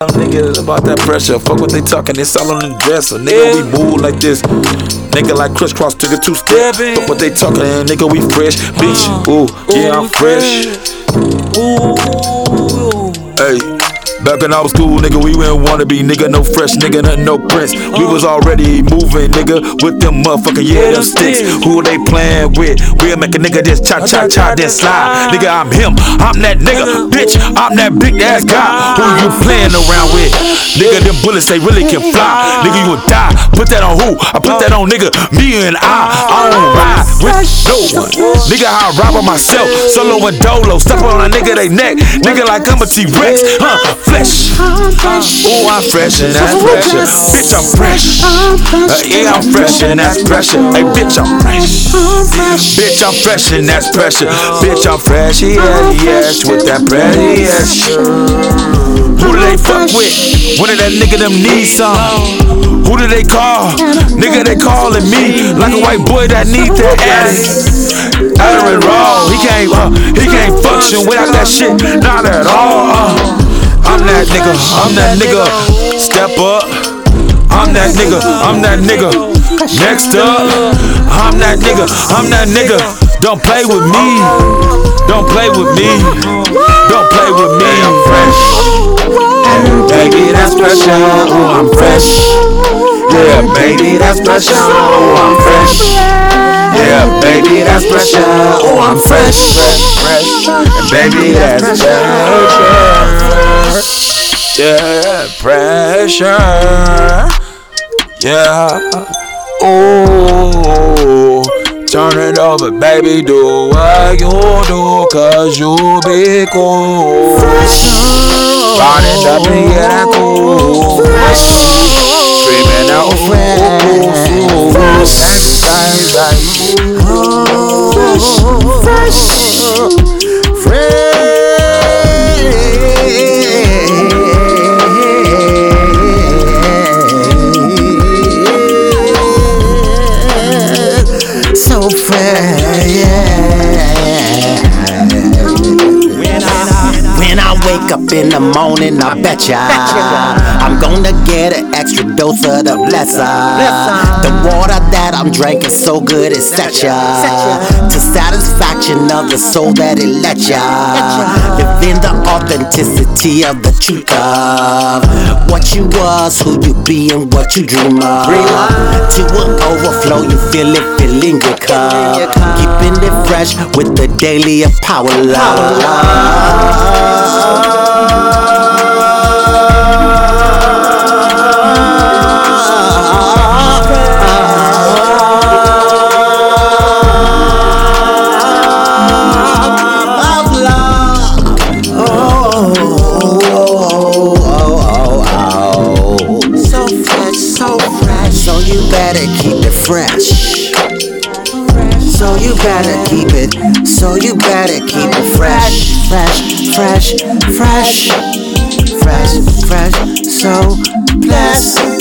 Nigga, about that pressure. Fuck what they talking, it's all on the dresser. Nigga, we move like this. Nigga, like crisscross, nigga, two-step. Fuck what they talking, nigga, we fresh. Bitch, ooh, yeah, I'm fresh. Hey. Back when I was school, nigga, we didn't wanna be, nigga, no fresh, nigga, nothing, no prince. We was already moving, nigga, with them motherfucking, yeah, them sticks. Who they playing with? We'll make a nigga just cha-cha-cha, then slide. Nigga, I'm him, I'm that nigga, bitch, I'm that big ass guy. Who you playing around with? Nigga, them bullets, they really can fly. Nigga, you would die, put that on who? I put that on, nigga, me and I don't ride with no one. Nigga, I ride by myself, solo and dolo, step on a nigga, they neck. Nigga, like I'm a T-Rex, fresh. Ooh, I'm fresh and that's pressure. Bitch, I'm fresh. Yeah, I'm fresh and that's pressure. Hey, bitch, I'm fresh. Bitch, I'm fresh and that's pressure. Bitch, I'm fresh, yes, with that pressure, yes. Who do they fuck with? When did that nigga them need some? Who do they call? Nigga, they calling me like a white boy that need that ass. Adderall raw, he can't function without that shit, not at all. I'm that nigga, step up. I'm that nigga, next up. I'm that nigga, don't play with me. Don't play with me. Don't play with me. I'm fresh. Baby, that's pressure. Oh, I'm fresh. Yeah, baby, that's pressure. Oh, I'm fresh. Yeah, baby, that's pressure. Oh, I'm fresh. And baby, that's pressure. Yeah, pressure. Yeah. Oh, turn it over, baby. Do what you do, 'cause you be cool. Running up and get that cool. Screaming out fresh. So fresh, yeah. When I wake up in the morning, I betcha I'm gonna get an extra dose of the blesser. The water that I'm drinking so good it set ya to satisfaction of the soul that it let ya live in the authenticity of the truth of what you was, who you be, and what you dream of. To an overflow, you feel it filling your cup, keeping it fresh with the daily of power love. So you better keep it fresh. So you better keep it. So you better keep it fresh. Fresh. So blessed.